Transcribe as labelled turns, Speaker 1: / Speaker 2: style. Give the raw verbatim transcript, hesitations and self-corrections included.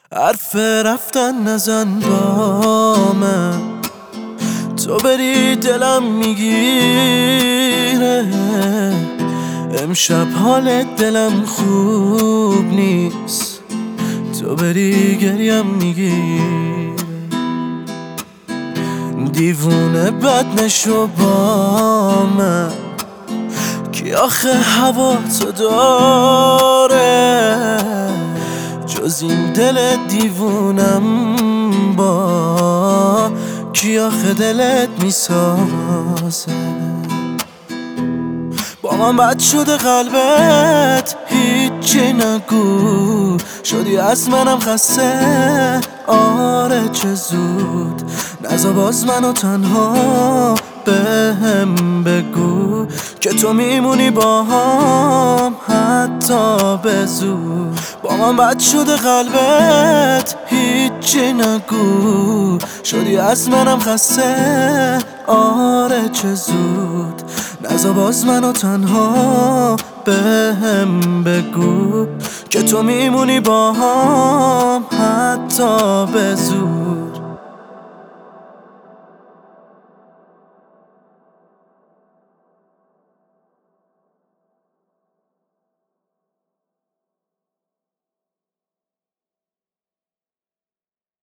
Speaker 1: حرف رفتن نزن با من، تو بری دلم میگیره. امشب حال دلم خوب نیست، تو بری گریم میگیره. دیوونه بد نشو با من، کی آخه هوا تو داره. جز این دل دیوونم با کی آخه دلت میسازه. با من بد شده قلبت هیچی نگو، شدی از منم خسته. آره چه زود نزا باز منو تنها، بهم بگو که تو میمونی با هم حتی به زود. با من بد شده قلبت هیچی نگو، شدی از منم خسته. آره چه زود نزا باز منو تنها، بهم بگو که تو میمونی با هم حتی به زود.